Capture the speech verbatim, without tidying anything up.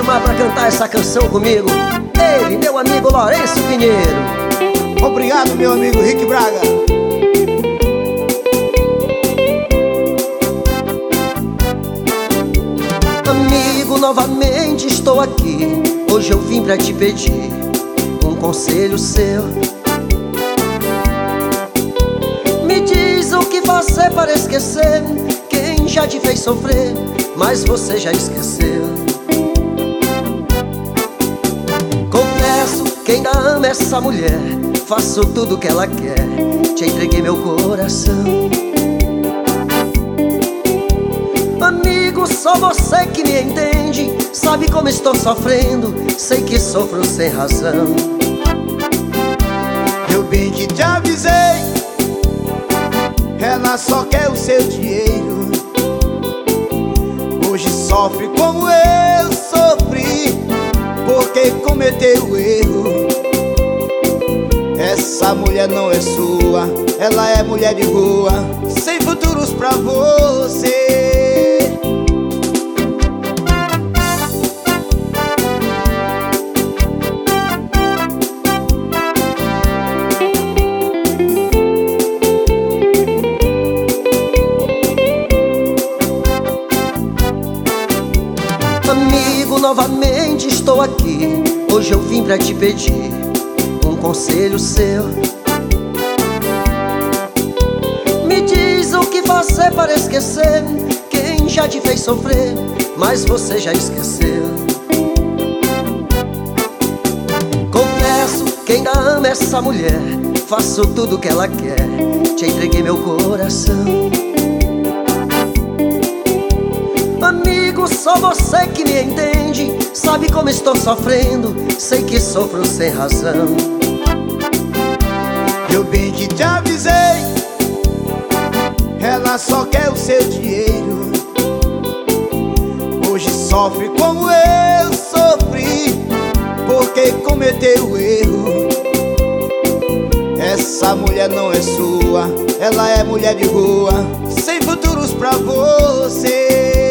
chamar pra cantar essa canção comigo ele, meu amigo Lourenço Pinheiro. Obrigado, meu amigo Rick Braga. Amigo, novamente estou aqui. Hoje eu vim pra te pedir um conselho seu. Me diz o que fazer para esquecer quem já te fez sofrer, mas você já esqueceu. Confesso que ainda amo essa mulher, faço tudo que ela quer, te entreguei meu coração. Amigo, só você que me entende, sabe como estou sofrendo, sei que sofro sem razão. Eu bem que te avisei, ela só quer o seu dinheiro. Hoje sofre como eu sofri, porque cometeu erro. Essa mulher não é sua, ela é mulher de rua, sem futuros pra você. Amigo, novamente estou aqui. Hoje eu vim pra te pedir um conselho seu. Me diz o que fazer para esquecer quem já te fez sofrer, mas você já esqueceu. Confesso que ainda amo essa mulher, faço tudo que ela quer, te entreguei meu coração. Amigo, só você que me entende, sabe como estou sofrendo, sei que sofro sem razão. Eu bem que te avisei, ela só quer o seu dinheiro. Hoje sofre como eu sofri, porque cometeu erro. Essa mulher não é sua, ela é mulher de rua, sem futuros pra você.